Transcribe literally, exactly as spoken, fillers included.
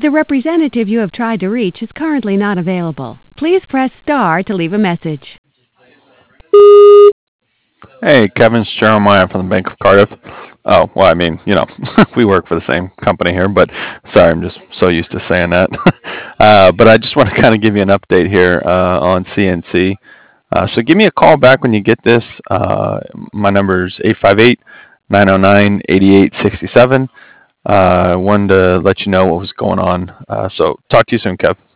The representative you have tried to reach is currently not available. Please press star to leave a message. Hey, Kevin, it's Jeremiah from the Bank of Cardiff. Oh, well, I mean, you know, we work for the same company here, but sorry, I'm just so used to saying that. uh, but I just want to kind of give you an update here uh, on C N C. Uh, so give me a call back when you get this. Uh, my number is eight five eight, nine oh nine, eight eight six seven. Uh, I wanted to let you know what was going on. Uh, so talk to you soon, Kev.